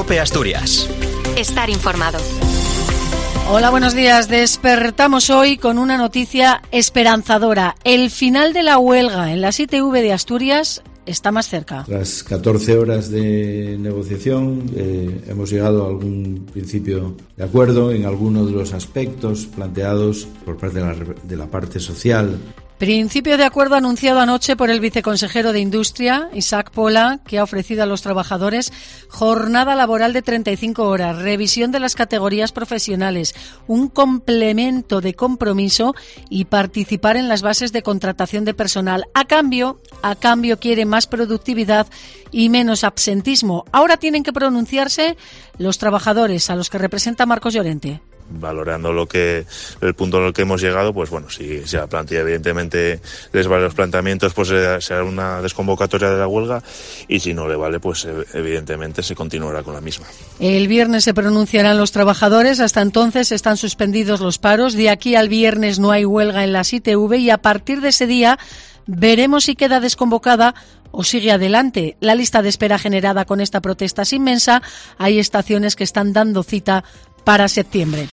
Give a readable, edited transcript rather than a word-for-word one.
COPE Asturias. Estar informado. Hola, buenos días. Despertamos hoy con una noticia esperanzadora. El final de la huelga en las ITV de Asturias está más cerca. Tras 14 horas de negociación hemos llegado a algún principio de acuerdo en algunos de los aspectos planteados por parte de la parte social. Principio de acuerdo anunciado anoche por el viceconsejero de Industria, Isaac Pola, que ha ofrecido a los trabajadores jornada laboral de 35 horas, revisión de las categorías profesionales, un complemento de compromiso y participar en las bases de contratación de personal. A cambio quiere más productividad y menos absentismo. Ahora tienen que pronunciarse los trabajadores, a los que representa Marcos Llorente. Valorando el punto en el que hemos llegado, pues bueno, si la plantilla evidentemente les vale los planteamientos, pues será una desconvocatoria de la huelga, y si no le vale, pues evidentemente se continuará con la misma. El viernes se pronunciarán los trabajadores. Hasta entonces están suspendidos los paros. De aquí al viernes no hay huelga en las ITV y a partir de ese día veremos si queda desconvocada o sigue adelante. La lista de espera generada con esta protesta es inmensa. Hay estaciones que están dando cita para septiembre.